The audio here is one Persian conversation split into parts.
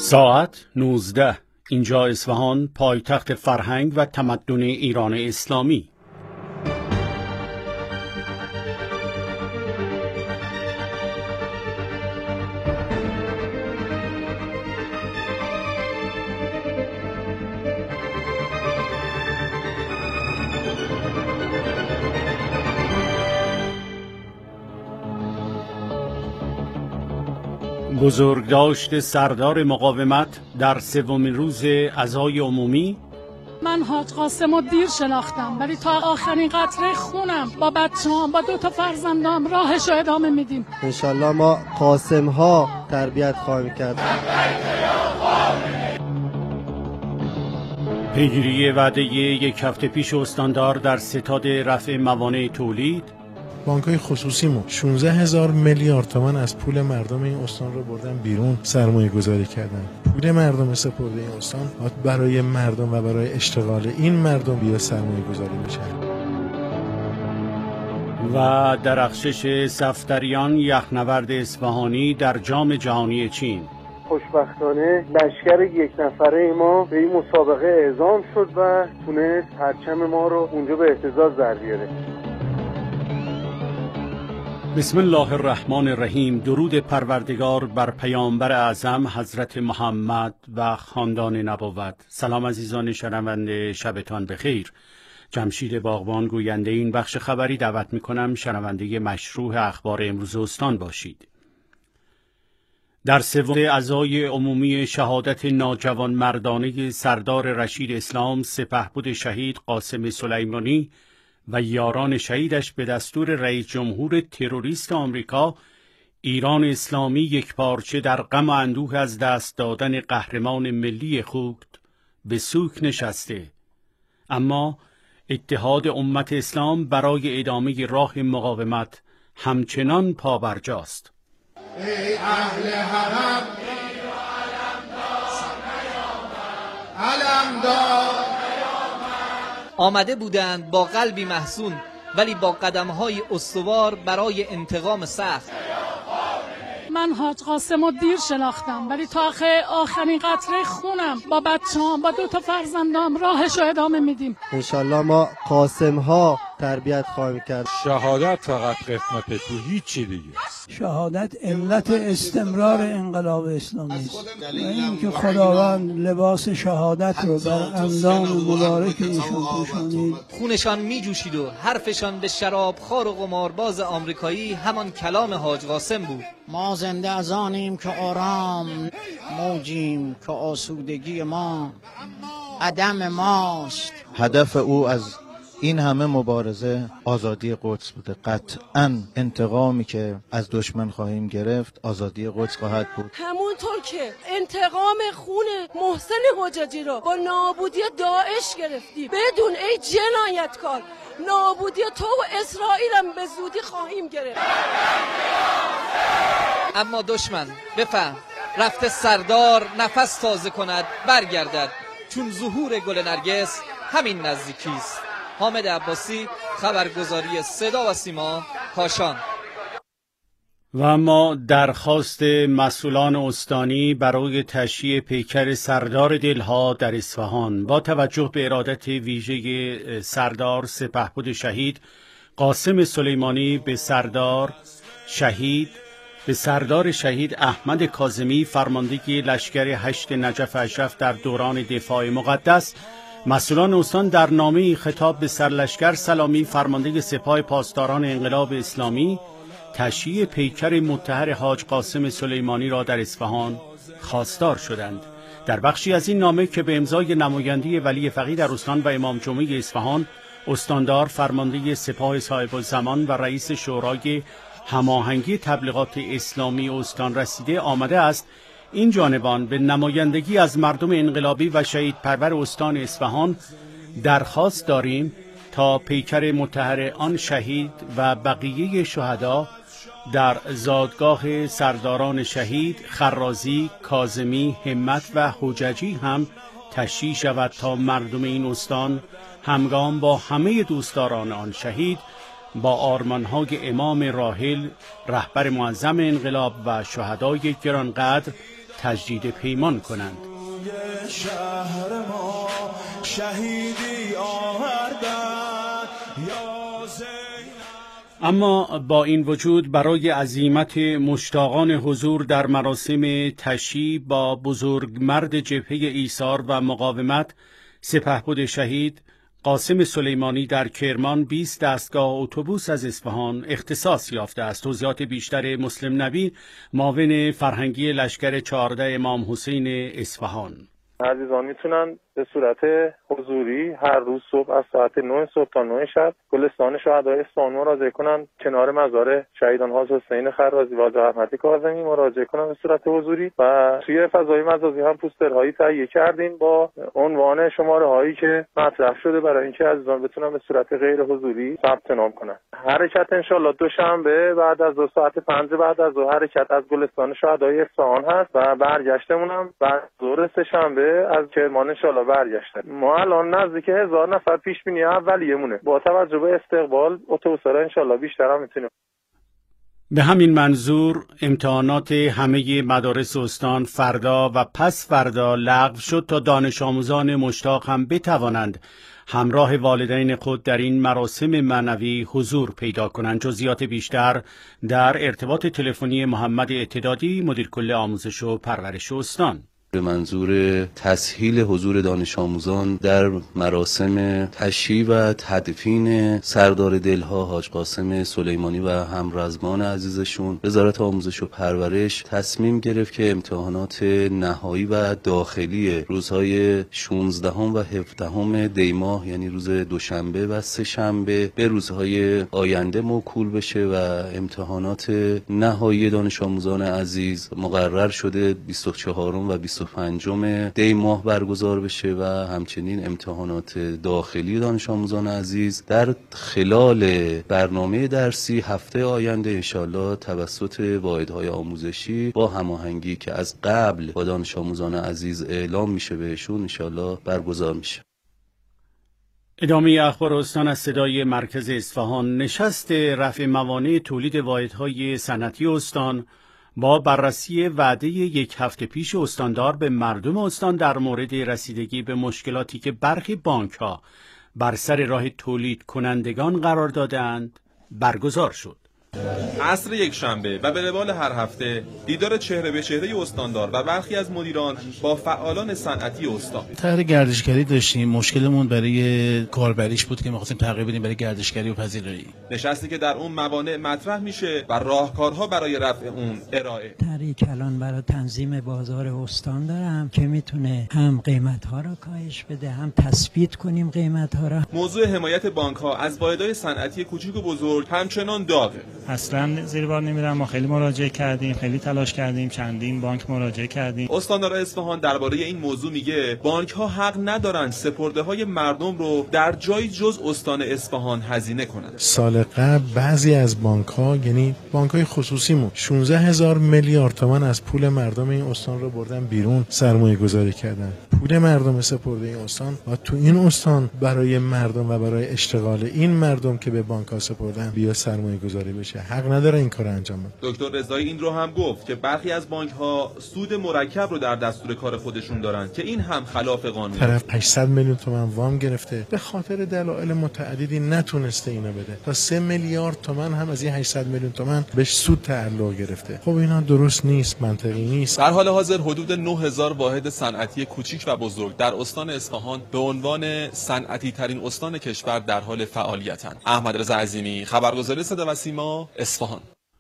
ساعت 19. اینجا اصفهان، پایتخت فرهنگ و تمدن ایران اسلامی. بزرگداشت سردار مقاومت در سومین روز عزای عمومی. من حاج قاسم رو دیر شناختم، ولی تا آخرین قطره خونم با بچه‌ام با 2 فرزندام راهش رو ادامه میدیم. انشالله ما قاسم ها تربیت خواهیم کرد. پیگیری وعده یک هفته پیش استاندار در ستاد رفع موانع تولید. بانک‌های خصوصیمون 16,000 میلیارد تومان از پول مردم این استان رو بردن بیرون سرمایه گذاری کردن. پول مردم سپرده این استان برای مردم و برای اشتغال این مردم بیا سرمایه گذاری میشه. و درخشش صفدریان یخنورد اصفهانی در جام جهانی چین. خوشبختانه لشکر 1 نفره ما به این مسابقه اعزام شد و تونست پرچم ما رو اونجا به اهتزاز در بیاره. بسم الله الرحمن الرحیم. درود پروردگار بر پیامبر اعظم حضرت محمد و خاندان نبوت. سلام عزیزان شنونده، شبتان بخیر. جمشید باغبان گوینده این بخش خبری دعوت می‌کنم شنونده مشروع اخبار امروز استان باشید. در سوم عزای عمومی شهادت ناجوان مردانه سردار رشید اسلام سپهبد شهید قاسم سلیمانی و یاران شهیدش به دستور رئیس جمهور تروریست آمریکا، ایران اسلامی یکپارچه در غم و اندوه از دست دادن قهرمان ملی خود به سوک نشسته، اما اتحاد امت اسلام برای ادامه راه مقاومت همچنان پابرجاست. ای اهل حرم علمدار آمده بودند با قلبی محزون ولی با قدم‌های استوار برای انتقام سخت. من حاج قاسم رو دیر شناختم، ولی تا آخرین قطره خونم با بچه‌ام با 2 فرزندام راهش رو ادامه میدیم. انشالله ما قاسم ها تربیت خواهیم کرد. شهادت فقط قسمت تو، هیچی دیگه. شهادت علت استمرار انقلاب اسلامی است و اینکه خداوند لباس شهادت رو بر اندام مبارک ایشون پوشانید. خونشان میجوشید و حرفشان به شرابخوار و قمارباز آمریکایی همان کلام حاج قاسم بود. ما زنده از آنیم که آرام، موجیم که آسودگی ما عدم ماست. هدف او از این همه مبارزه آزادی قدس بوده. قطعاً انتقامی که از دشمن خواهیم گرفت آزادی قدس خواهد بود. همونطور که انتقام خون محسن حجاجی رو با نابودی داعش گرفتیم، بدون ای جنایتکار نابودی تو و اسرائیل هم به زودی خواهیم گرفت. اما دشمن بفهم رفته سردار نفس تازه کند برگردد، چون ظهور گل نرگس همین نزدیکی است. حامد عباسی، خبرگزاری صدا و سیما، کاشان. و اما درخواست مسئولان استانی برای تشییع پیکر سردار دلها در اصفهان با توجه به ارادت ویژه سردار سپهبد شهید قاسم سلیمانی به سردار شهید احمد کاظمی فرماندهی لشکر 8 نجف اشرف در دوران دفاع مقدس، مسئولان استان در نامه‌ای خطاب به سرلشکر سلامی فرمانده سپاه پاسداران انقلاب اسلامی تشییع پیکر مطهر حاج قاسم سلیمانی را در اصفهان خواستار شدند. در بخشی از این نامه که به امضای نماینده ولی فقیه در استان و امام جمعه اصفهان، استاندار فرمانده سپاه صاحب الزمان و رئیس شورای هماهنگی تبلیغات اسلامی استان رسیده آمده است، این جانبان به نمایندگی از مردم انقلابی و شهید پرور استان اصفهان درخواست داریم تا پیکر مطهر آن شهید و بقیه شهدا در زادگاه سرداران شهید خرازی، کاظمی، همت و حججی هم تشییع شود تا مردم این استان همگام با همه دوستداران آن شهید با آرمانهای امام راحل رهبر معظم انقلاب و شهدای گرانقدر تجدید پیمان کنند. شهر ما شهیدی آوردن یا اما با این وجود برای عزیمت مشتاقان حضور در مراسم تشییع با بزرگمرد جبهه ایثار و مقاومت سپهبد شهید قاسم سلیمانی در کرمان 20 دستگاه اتوبوس از اصفهان اختصاص یافته است. توضیحات بیشتر مسلم نبی، معاون فرهنگی لشکر 14 امام حسین اصفهان. عزیزان میتونن به صورت حضوری هر روز صبح از ساعت 9 صبح تا 9 شب گلستان شهدای اصفهان مراجعه کنن، کنار مزار شهیدان حاج حسین خرازی و حاج احمدی کاظمی مراجعه کنن به صورت حضوری و توی فضای مجازی هم پوسترهایی تهیه کردیم با عنوان شماره هایی که مطرح شده برای اینکه عزیزان بتونن به صورت غیر حضوری ثبت نام کنن. حرکت انشالله دوشنبه بعد از 2 ساعت 5 بعد از ظهر حرکت از گلستان شهدای اصفهان هست و برگشتمون هم بعد ظهر سه‌شنبه از کرمان انشالله برگشتن. ما الان نزدیک 1000 نفر پیش بینی اولیه‌مونه. با توجه به استقبال اتوبوس‌ها انشالله بیشتر هم میتونیم. به همین منظور امتحانات همه مدارس استان فردا و پس فردا لغو شد تا دانش آموزان مشتاق هم بتوانند همراه والدین خود در این مراسم معنوی حضور پیدا کنند. جزئیات بیشتر در ارتباط تلفنی محمد اعتدادی، مدیر کل آموزش و پرورش استان. به منظور تسهیل حضور دانش آموزان در مراسم تشییع و تدفین سردار دلها حاج قاسم سلیمانی و همرزمان عزیزشون، وزارت آموزش و پرورش تصمیم گرفت که امتحانات نهایی و داخلی روزهای 16 و 17 دی ماه، یعنی روز دوشنبه و سه‌شنبه، به روزهای آینده موکول بشه و امتحانات نهایی دانش آموزان عزیز مقرر شده 24 و 25 دی ماه برگزار بشه و همچنین امتحانات داخلی دانش آموزان عزیز در خلال برنامه درسی هفته آینده انشالله توسط واحدهای آموزشی با هماهنگی که از قبل با دانش آموزان عزیز اعلام میشه بهشون انشالله برگزار میشه. ادامه اخبار استان از صدای مرکز اصفهان. نشست رفع موانع تولید واحدهای صنعتی استان با بررسی وعده 1 هفته پیش استاندار به مردم استان در مورد رسیدگی به مشکلاتی که برخی بانک‌ها بر سر راه تولید کنندگان قرار دادند برگزار شد. عصر یکشنبه و به روال هر هفته دیدار چهره به چهره استاندار و برخی از مدیران با فعالان صنعتی استان. طرح گردشگری داشتیم. مشکلمون برای کاربریش بود که می‌خواستیم تغییر بدیم برای گردشگری و پذیرایی. نشستی که در اون موانع مطرح میشه و راهکارها برای رفع اون ارائه. طرحی کلان برای تنظیم بازار استان دارم که میتونه هم قیمت‌ها رو کاهش بده، هم تثبیت کنیم قیمت‌ها رو. موضوع حمایت بانک‌ها از واحدهای صنعتی کوچک و بزرگ همچنان داغه. اصلا زیر بار نمیرم. ما خیلی مراجعه کردیم، خیلی تلاش کردیم، چندین بانک مراجعه کردیم. استاندار اصفهان درباره این موضوع میگه بانک ها حق ندارن سپرده های مردم رو در جای جز استان اصفهان هزینه کنند. سال قبل بعضی از بانک ها، یعنی بانک های خصوصیمون، 16000 میلیارد تومان از پول مردم این استان رو بردن بیرون سرمایه گذاری کردن. پول مردم سپرده این استان و تو این استان برای مردم و برای اشتغال این مردم که به بانک ها سپردن بیا سرمایه گذاری بشه. حق نداره این کار انجام بده. دکتر رضایی این رو هم گفت که برخی از بانک ها سود مرکب رو در دستور کار خودشون دارن که این هم خلاف قانونه. طرف 800 میلیون تومان وام گرفته، به خاطر دلایل متعددی نتونسته اینو بده. تا 3 میلیارد تومان هم از این 800 میلیون تومان بهش سود تعلق گرفته. خب اینا درست نیست، منطقی نیست. در حال حاضر حدود 9000 واحد صنعتی کوچیک و بزرگ در استان اصفهان به عنوان صنعتی ترین استان کشور در حال فعالیتند. احمد رضا عظیمی، خبرگزاری صدا و سیما، اصفهان.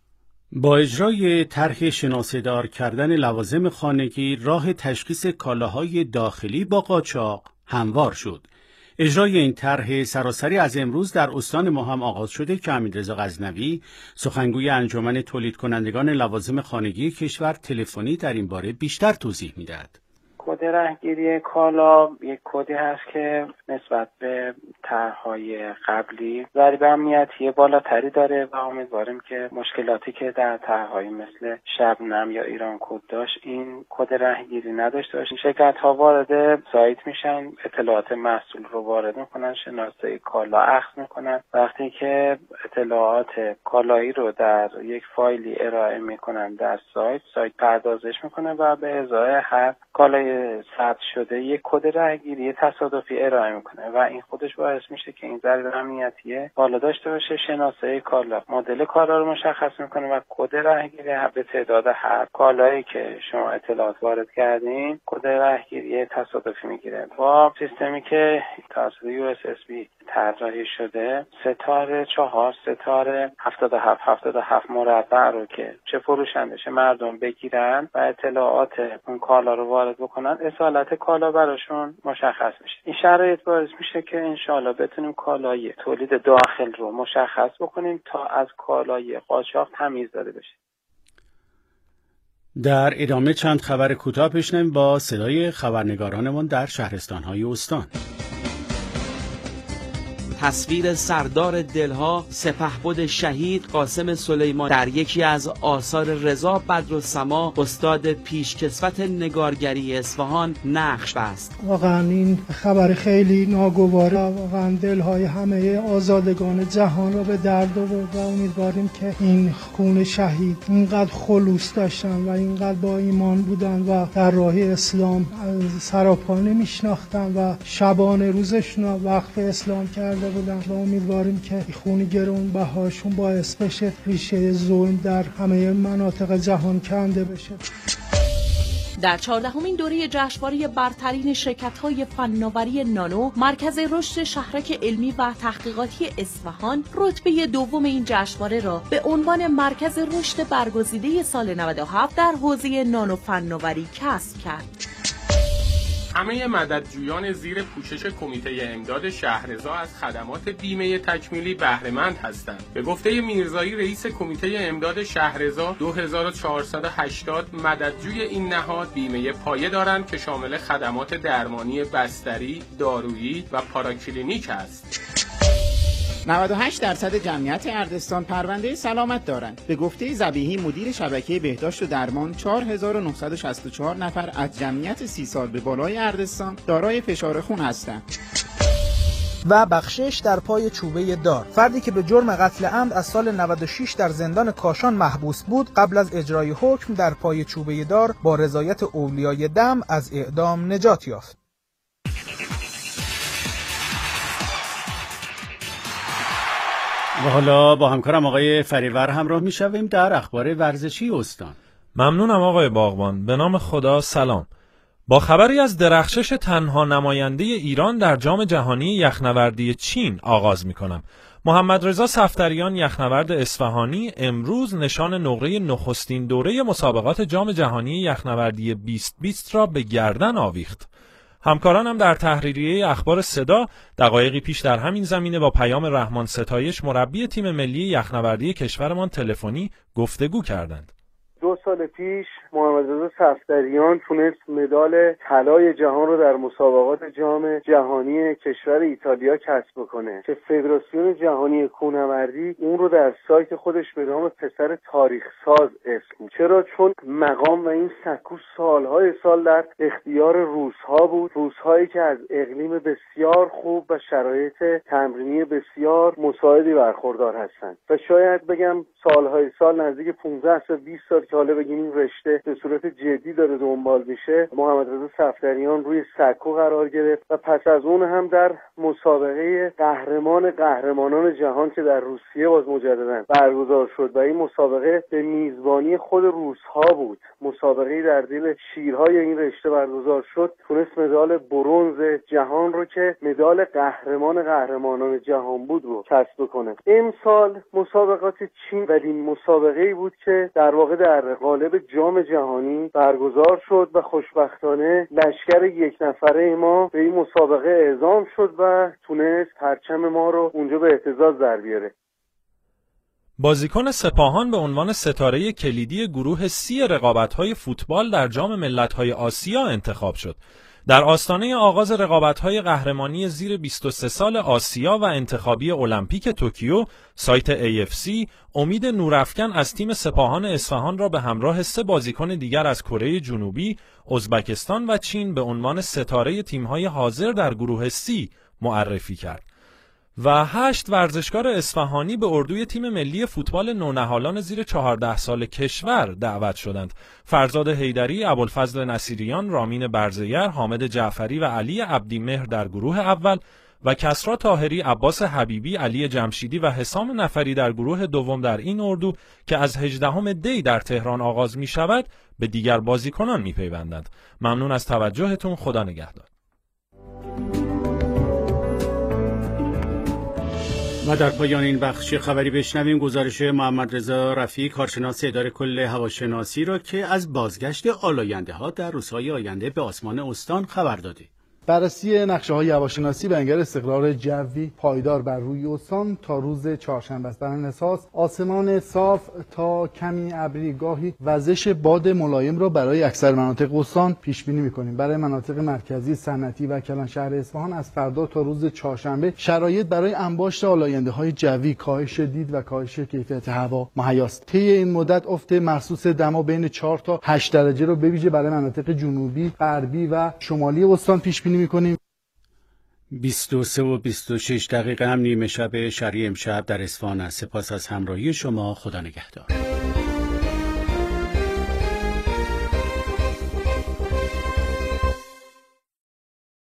با اجرای طرح شناسه‌دار کردن لوازم خانگی، راه تشخیص کالاهای داخلی با قاچاق هموار شد. اجرای این طرح سراسری از امروز در استان ما هم آغاز شده که حمیدرضا غزنوی، سخنگوی انجمن تولید کنندگان لوازم خانگی کشور، تلفنی در این باره بیشتر توضیح می‌دهد. ما کد رهگیری کالا یک کدی هست که نسبت به طرح‌های قبلی ضریب امنیتی بالاتری داره و امیدواریم که مشکلاتی که در طرح‌های مثل شبنم یا ایران کد داشت این کد رهگیری نداشته باشه. شرکت‌ها وارد سایت میشن، اطلاعات محصول رو وارد میکنن، شناسایی کالا اخذ میکنن. وقتی که اطلاعات کالایی رو در یک فایلی ارائه میکنن در سایت پردازش میکنه و به ازای هر کالای ثبت شده یک کد رهگیری تصادفی ارائه میکنه و این خودش باعث میشه که این ضریب امنیتی بالا داشته باشه. شناسایی کالا مدل کالا رو مشخص میکنه و کد رهگیری به تعداد هر کالایی که شما اطلاعات وارد کردین کد رهگیری تصادفی میگیره. با سیستمی که توسط USSB طراحی شده 4-4-77 مربع رو که چه فروشنده چه مردم بگیرن و اطلاعات اون کالا رو وارد بکنن اصالت کالا براشون مشخص میشه. این شرایط باعث میشه که انشالله بتونیم کالای تولید داخل رو مشخص بکنیم تا از کالای قاچاق تمیز داده بشه. در ادامه چند خبر کوتاه بشنویم با صدای خبرنگارانمون در شهرستان‌های استان. تصویر سردار دلها سپهبد شهید قاسم سلیمانی در یکی از آثار رضا بدرالسما استاد پیشکسوت نگارگری اصفهان نقش بست. واقعا این خبر خیلی ناگواره، واقعا دلهای همه آزادگان جهان را به درد آورد و امیدواریم که این خون شهید اینقدر خلوص داشتن و اینقدر با ایمان بودن و در راه اسلام سراپا نمیشناختن و شبانه روزشون را وقف اسلام کرده بودن و امیدواریم که خون گرانبهاشون باعث بشه ریشه ظلم در همه مناطق جهان کنده بشه. در 14مین دوره جشنواره برترین شرکت‌های فناوری نانو، مرکز رشد شهرک علمی و تحقیقاتی اصفهان رتبه دوم این جشنواره را به عنوان مرکز رشد برگزیده سال 97 در حوزه نانو فناوری کسب کرد. همه مددجویان زیر پوشش کمیته امداد شهرضا از خدمات بیمه تکمیلی بهره‌مند هستند. به گفته میرزایی رئیس کمیته امداد شهرضا 2480 مددجوی این نهاد بیمه پایه دارند که شامل خدمات درمانی بستری، دارویی و پاراکلینیک است. 98% جمعیت اردستان پرونده سلامت دارند. به گفته ذبیحی مدیر شبکه بهداشت و درمان 4964 نفر از جمعیت 30 سال به بالای اردستان دارای فشار خون هستند. و بخشش در پای چوبه دار. فردی که به جرم قتل عمد از سال 96 در زندان کاشان محبوس بود قبل از اجرای حکم در پای چوبه دار با رضایت اولیای دم از اعدام نجات یافت. و حالا با همکارم آقای فریور همراه میشویم در اخبار ورزشی استان. ممنونم آقای باغبان. به نام خدا سلام. با خبری از درخشش تنها نماینده ایران در جام جهانی یخنوردی چین آغاز میکنم. محمد رضا صفدریان یخنورد اصفهانی امروز نشان نقره نخستین دوره مسابقات جام جهانی یخنوردی 2020 را به گردن آویخت. همکارانم در تحریریه اخبار صدا دقایقی پیش در همین زمینه با پیام رحمان ستایش مربی تیم ملی یخنوردی کشورمان تلفنی گفتگو کردند. 2 سال پیش محمد رضا صفدریان تونست مدال طلای جهان رو در مسابقات جام جهانی کشور ایتالیا کسب کنه که فدراسیون جهانی کوهنوردی اون رو در سایت خودش به نام پسر تاریخ ساز اسم. چرا؟ چون مقام و این سکو سالهای سال در اختیار روس‌ها بود، روس‌هایی که از اقلیم بسیار خوب و شرایط تمرینی بسیار مساعدی برخوردار هستند و شاید بگم سالهای سال نزدیک 15 تا 20 سال که حالا بگیم این رشته به صورت جدی داره دنبال میشه، محمد رضا صفدریان روی سکو قرار گرفت و پس از اون هم در مسابقه قهرمانان جهان که در روسیه باز مجددا برگزار شد و این مسابقه به میزبانی خود روس‌ها بود، مسابقه در دل شیرهای این رشته برگزار شد، تونست مدال برنز جهان رو که مدال قهرمانان جهان بود رو کسب کنه. امسال مسابقات چین ولی مسابقه‌ای بود که در واقع در قالب جام جهانی برگزار شد و خوشبختانه لشکر یک نفره ما به این مسابقه اعزام شد و تونست پرچم ما رو اونجا به اهتزاز در بیاره. بازیکن سپاهان به عنوان ستاره کلیدی گروه C رقابت‌های فوتبال در جام ملت‌های آسیا انتخاب شد. در آستانه آغاز رقابت‌های قهرمانی زیر 23 سال آسیا و انتخابی المپیک توکیو، سایت AFC امید نورافکن از تیم سپاهان اصفهان را به همراه 3 بازیکن دیگر از کره جنوبی، ازبکستان و چین به عنوان ستاره تیم‌های حاضر در گروه C معرفی کرد. و 8 ورزشکار اصفهانی به اردوی تیم ملی فوتبال نونهالان زیر 14 سال کشور دعوت شدند. فرزاد حیدری، ابوالفضل نصیریان، رامین برزگر، حامد جعفری و علی عبدیمهر در گروه اول و کسری طاهری، عباس حبیبی، علی جمشیدی و حسام نفری در گروه دوم در این اردو که از 18 دی در تهران آغاز می شود به دیگر بازیکنان می پیوندند. ممنون از توجهتون. خدا نگهدار. و در پایان این بخش خبری بشنویم گزارش محمد رضا رفیعی، کارشناس اداره کل هواشناسی را که از بازگشت آلاینده‌ها در روزهای آینده به آسمان استان خبر داده. بررسی نقشه‌های هواشناسی به انگار استقرار جوی پایدار بر روی استان تا روز چهارشنبه است. در این اساس آسمان صاف تا کمی ابری، گاهی وزش باد ملایم را برای اکثر مناطق استان پیش بینی می‌کنیم. برای مناطق مرکزی، صنعتی و کلانشهر اصفهان از فردا تا روز چهارشنبه شرایط برای انباشت آلاینده‌های جوی، کاهش دید و کاهش کیفیت هوا مهیاست. طی این مدت افت محسوس دما بین 4 تا 8 درجه را به ویژه برای مناطق جنوبی، غربی و شمالی استان پیش بینی می‌کنیم. 23 و 26 دقیقه هم نیمه شب شرعی امشب در اصفهان است. سپاس از همراهی شما. خدا نگهدار.